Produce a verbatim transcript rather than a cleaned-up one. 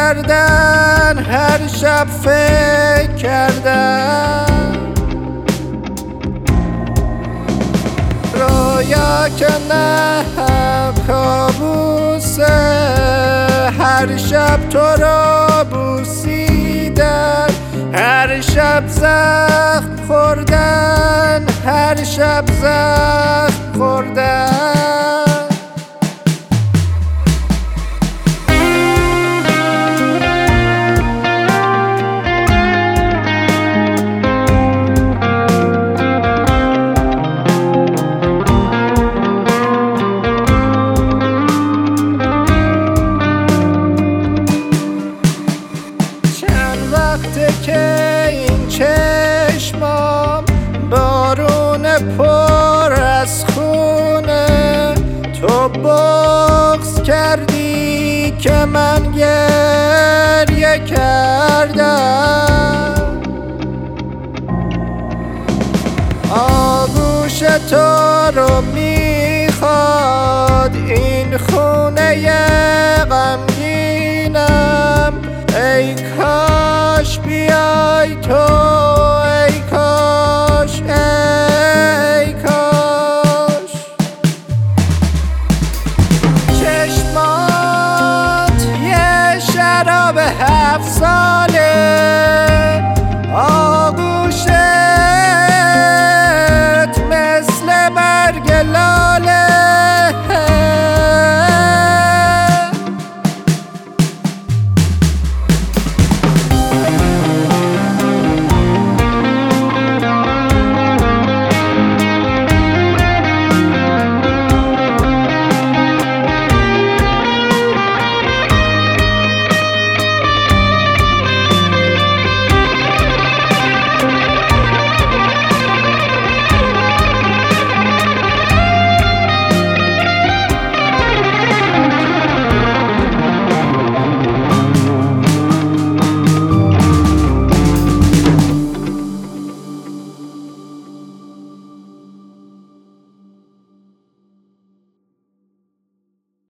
کردن هر شب فکر کردن رویا که نه کابوسه هر شب تو را بوسیدن هر شب زخم خوردن هر شب زخم خوردن وقته که این چشمام بارون پر از خونه تو بغض کردی که من گریه کردم آغوش تو رو میخواد این خونه غمگینم ای کاش بیای تو ای کاش ای کاش چشمات یه شراب هفت ساله